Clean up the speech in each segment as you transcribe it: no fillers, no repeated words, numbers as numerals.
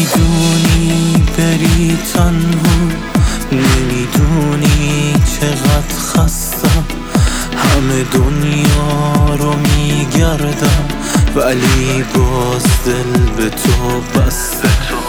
نمیدونی بری تنها، نمیدونی چقدر خستم، همه دنیا رو میگردم ولی باز دل به تو بسته.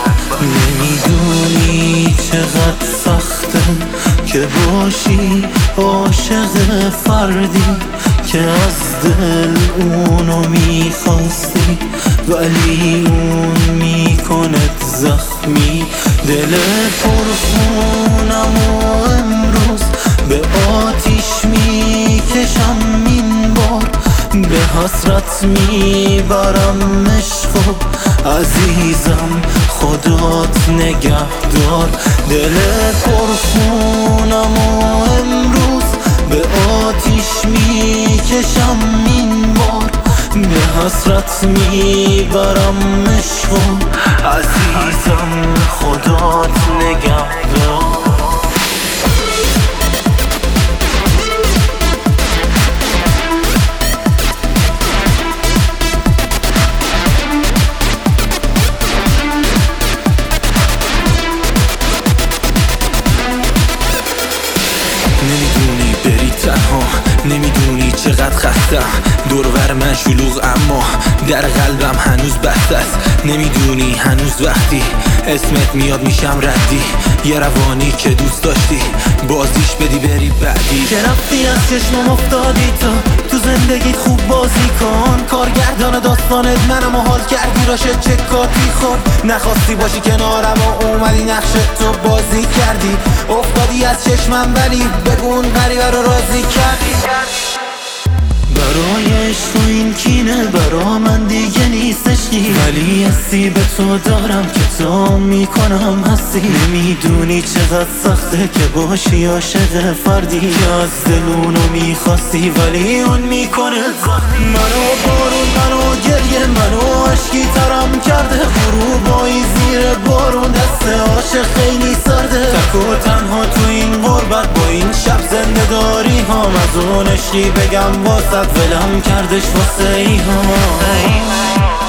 نمیدونی چقدر سخته که باشی عاشق فردی که از دل اونو میخواستی ولی اون میکند زخمی. دل پرخونم و امروز به آتیش میکشم این بار، به حسرت میبرم عشقو عزیزم خدات نگهدار. دل پرخونم و امروز به آتیش میکشم این بار، به حسرت میبرم عشقو عزیزم خدات نگهدار. نمیدونی بری تنها، نمیدونی چقدر خستم، دورور من شلوغ اما در قلبم هنوز بسته است. نمیدونی هنوز وقتی اسمت میاد میشم ردی، یه روانی که دوست داشتی بازیش بدی بری بعدی. که رفتی از چشمم افتادی تو زندگیت خوب بازی کن، کارگردان داستانت منم و حال کردی راشه چه کاتی. خب نخواستی باشی کنارم و اومدی نقش تو بازی کردی، افتادی از چشمم ولی بگون غریبه رو راضی کردی. برای تو این کینه برا من دیگه نیستش، ولی حسی به تو دارم که تو میکنم هستی. نمیدونی چقدر سخته که باشی عاشق فردی که از دلونو میخواستی ولی اون میکنه زخمی. منو بارون، منو گریه، منو عشقی ترم کرده، غروبایی زیر بارون دست عاشق خیلی سرده. تک و تنها تو این غربت با این شب زنده داری هم، از اون عشقی بگم واسد ولم کردش واسه ای هم.